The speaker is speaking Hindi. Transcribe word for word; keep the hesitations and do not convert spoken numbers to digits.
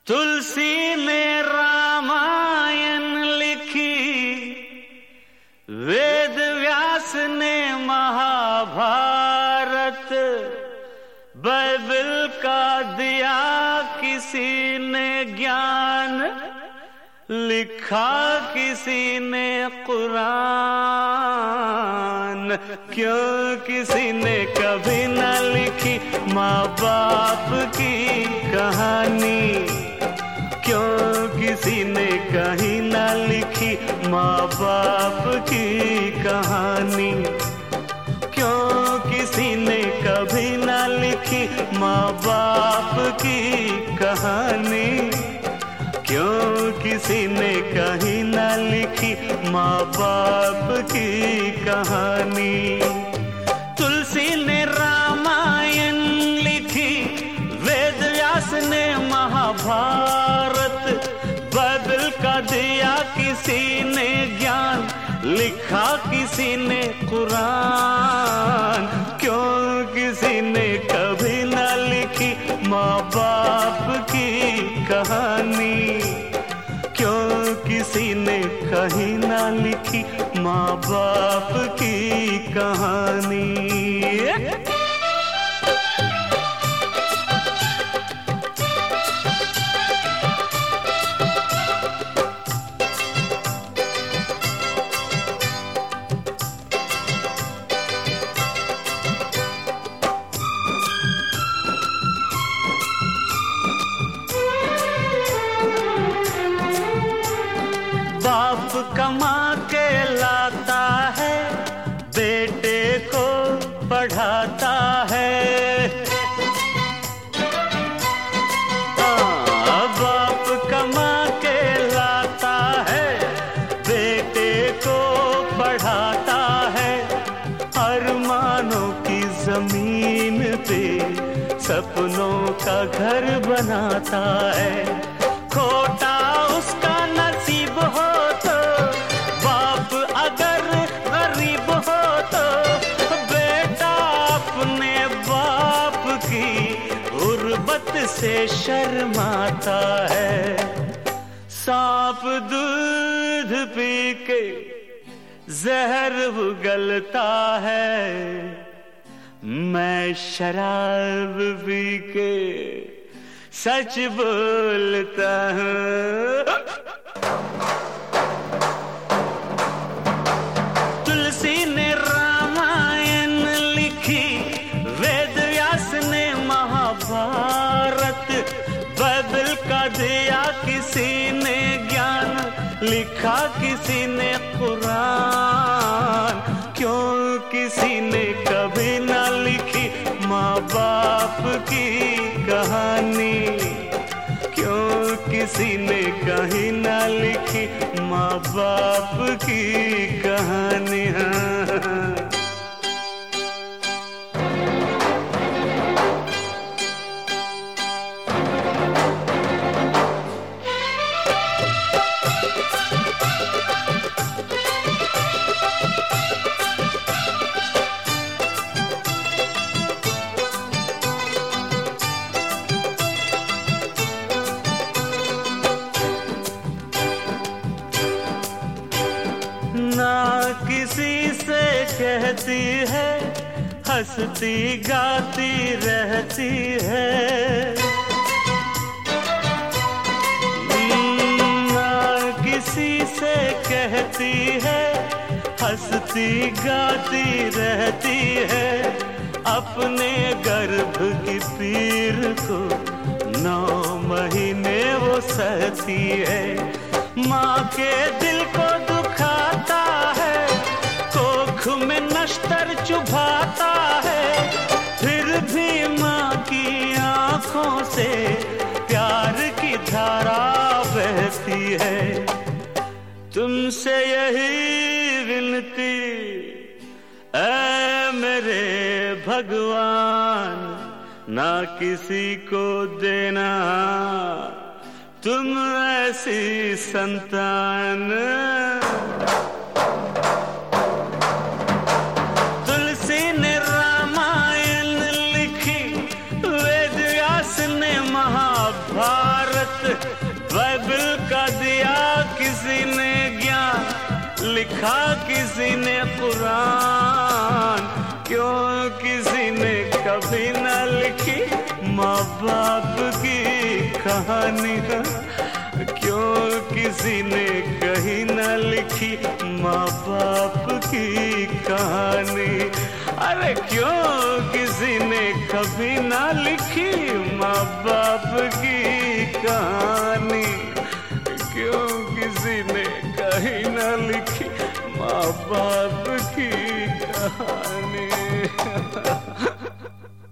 तुलसी ने रामायण लिखी, वेद व्यास ने महाभारत, बाइबल का दिया किसी ने ज्ञान, लिखा किसी ने कुरान। क्यों किसी ने कभी न लिखी माँ बाप की कहानी, क्यों किसी ने कहीं न लिखी माँ बाप की कहानी, क्यों किसी ने कभी न लिखी माँ बाप की कहानी, क्यों किसी ने कहीं न लिखी माँ बाप की कहानी। तुलसी ने रामायण लिखी, वेद व्यास ने महाभारत, बाइबल का दिया किसी ने ज्ञान, लिखा किसी ने कुरान। क्यों किसी ने कभी न लिखी माँ बाप की कहानी, क्यों किसी ने कहीं न लिखी माँ बाप की कहानी। बाप कमा के लाता है, बेटे को पढ़ाता है। हाँ, बाप कमा के लाता है, बेटे को पढ़ाता है। अरमानों की जमीन पे सपनों का घर बनाता है। खोटा उसका नसीब हो तो, बाप अगर गरीब हो तो, बेटा अपने बाप की गुर्बत से शर्माता है। सांप दूध पी के जहर उगलता है, मैं शराब पी के सच बोलता हूँ। तुलसी ने रामायण लिखी, वेद व्यास ने महाभारत, बाइबल का दिया किसी ने ज्ञान, लिखा किसी ने कुरान। क्यों किसी ने कभी न लिखी माँ बाप की कहानी, क्यों किसी ने कहीं न लिखी माँ बाप की कहानी। ना किसी से कहती है, हंसती गाती रहती है। ना किसी से कहती है, हंसती गाती रहती है। अपने गर्भ की पीर को नौ महीने वो सहती है। माँ के दिल को दुखाता है, कोख में नश्तर चुभाता है, फिर भी माँ की आंखों से प्यार की धारा बहती है। तुमसे यही विनती ऐ मेरे भगवान, ना किसी को देना तुम ऐसी संतान। तुलसी ने रामायण लिखी, वेद व्यास ने महाभारत, बाइबल का दिया किसी ने ज्ञान, लिखा किसी ने कुरान, क्यों किसी ने कभी न लिखी माँ बाप की कहानी, क्यों किसी ने कहीं न लिखी माँ बाप की कहानी। अरे क्यों किसी ने कभी ना लिखी माँ बाप की कहानी, क्यों किसी ने कहीं ना लिखी माँ बाप की कहानी।